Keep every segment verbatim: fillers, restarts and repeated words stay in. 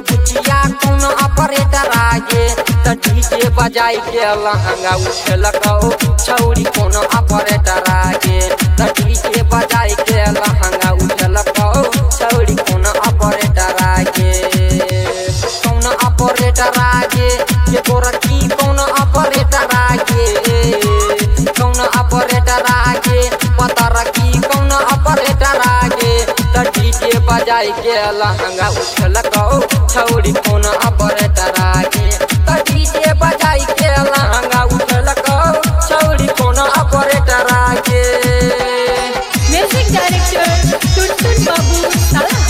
बुचिया कौन ऑपरेटर आगे त डीजे बजाई के लहंगा उठलको छौरी कौन ऑपरेटर आगे त डीजे बजाई के लहंगा उठलको छौरी कौन ऑपरेटर आगे कौन ऑपरेटर आगे ये गोरखी कौन ऑपरेटर आगे कौन ऑपरेटर आगे पता रखी कौन ऑपरेटर आगे त डीजे बजाई के लहंगा उठलको छौरी कौन ऑपरेटर आगे त डीजे बजाई के लहंगा उठलको छौरी कौन ऑपरेटर आगे। म्यूजिक डायरेक्टर टुनटुन बाबू साला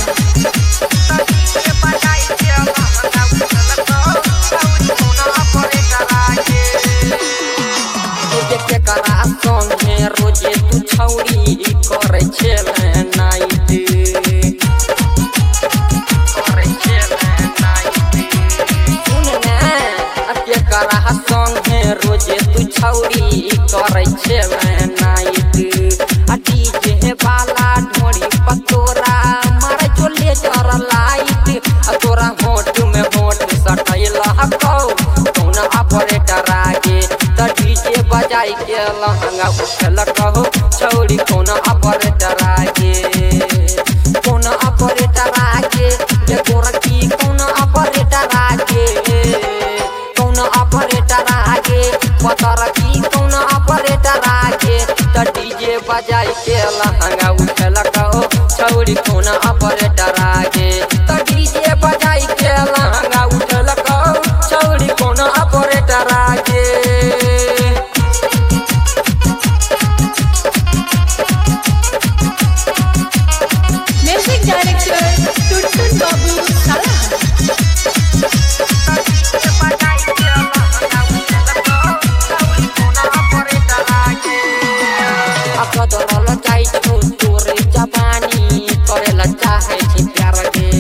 रोजे तू छौरी करे छेले नाइट करे छेले नाइट सुन ना के करा संगे रोजे तू छौरी करे छेले नाइट आ डीजे वाला ढोरी पतोरा मारे चोले जर लाइट आ तोरा होठ में होठ सटैला हकौ कौन ऑपरेटर आगे त डीजे बजाई के लहंगा उठलको छौरी कौन ऑपरेटर आगे कौन ऑपरेटर आगे ये गोरखी कौन ऑपरेटर आगे कौन ऑपरेटर आगे पता रखी कौन ऑपरेटर आगे त डीजे बजाई के लहंगा उठलको छौरी कौन ऑपरेटर आगे त डीजे बजाई के लहंगा उठलको छौरी कौन ऑपरेटर आगे। म्यूजिक डायरेक्टर टुनटुन बाबू साला कदरल जाई तो तोरे जवानी करेला चाहे छी प्यार के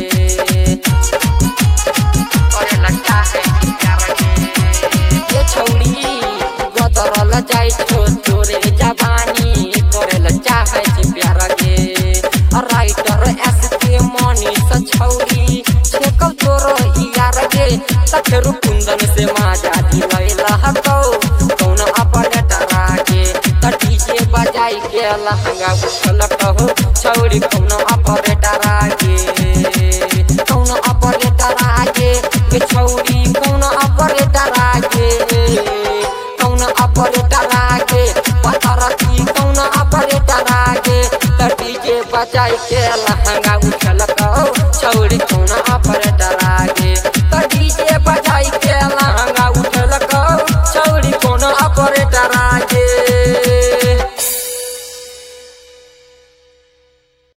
करेला चाहे छी प्यार के ये छौरी कदरल जाई तो तोरे जवानी करेला चाहे छी प्यार के राइटर एस के मनी स छौरी छेकौ तोरो यार के तखेरु कुंदन से माजा दिलैला हकौ कौन ऑपरेटर आगे त डीजे बजाई के लहंगा उठलको छौरी कौन ऑपरेटर आगे कौन ऑपरेटर आगे के छौरी कौन ऑपरेटर आगे कौन ऑपरेटर आगे पता रखी कौन ऑपरेटर आगे त डीजे बजाई के लहंगा उठलको छौरी कौन